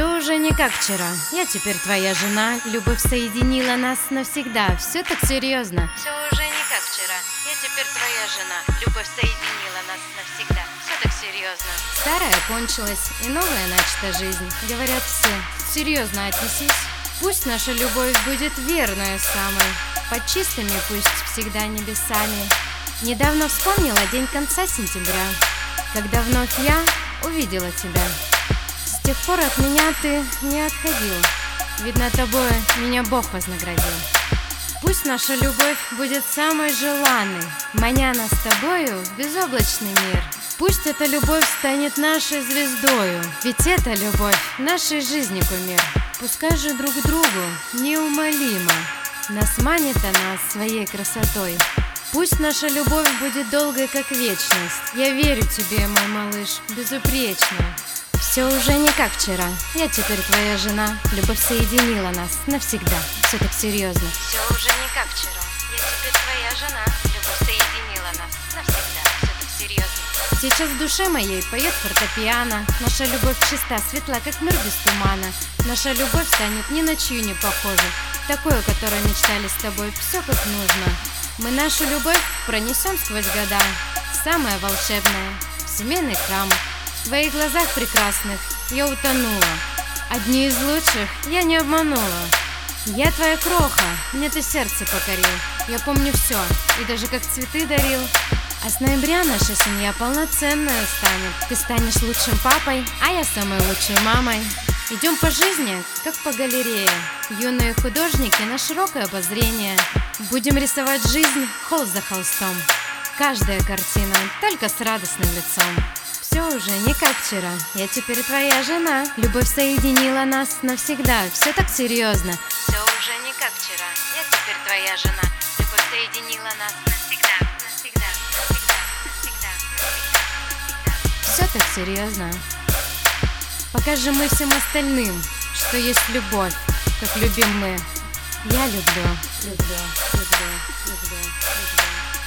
Все уже не как вчера. Я теперь твоя жена. Любовь соединила нас навсегда. Все так серьезно. Все уже не как вчера. Я теперь твоя жена. Любовь соединила нас навсегда. Все так серьезно. Старая кончилась, и новая начата жизнь. Говорят все, серьезно отнесись. Пусть наша любовь будет верной самой, под чистыми пусть всегда небесами. Недавно вспомнила день конца сентября, когда вновь я увидела тебя. С тех пор от меня ты не отходил. Видно, тобой меня Бог вознаградил. Пусть наша любовь будет самой желанной, маня нас с тобою в безоблачный мир. Пусть эта любовь станет нашей звездою, ведь эта любовь нашей жизни кумир. Пускай же друг другу неумолимо нас манит она своей красотой. Пусть наша любовь будет долгой, как вечность. Я верю тебе, мой малыш, безупречно. Все уже не как вчера. Я теперь твоя жена. Любовь соединила нас навсегда. Все так серьезно. Все уже не как вчера. Я теперь твоя жена. Любовь соединила нас навсегда. Все так серьезно. Сейчас в душе моей поет фортепиано. Наша любовь чиста, светла, как мир без тумана. Наша любовь станет ни на чью не похожа. Такой, о которой мечтали с тобой. Все как нужно. Мы нашу любовь пронесем сквозь года. Самая волшебная, в семейный храм. В твоих глазах прекрасных я утонула. Одни из лучших я не обманула. Я твоя кроха, мне ты сердце покорил. Я помню все, и даже как цветы дарил. А с ноября наша семья полноценная станет. Ты станешь лучшим папой, а я самой лучшей мамой. Идем по жизни, как по галерее. Юные художники на широкое обозрение. Будем рисовать жизнь холст за холстом. Каждая картина только с радостным лицом. Все уже не как вчера. Я теперь твоя жена. Любовь соединила нас навсегда. Все так серьезно. Все уже не как вчера. Я теперь твоя жена. Любовь соединила нас навсегда. Навсегда, навсегда, навсегда, навсегда, навсегда. Все так серьезно. Покажем мы всем остальным, что есть любовь, как любим мы. Я люблю, люблю, люблю, люблю, люблю.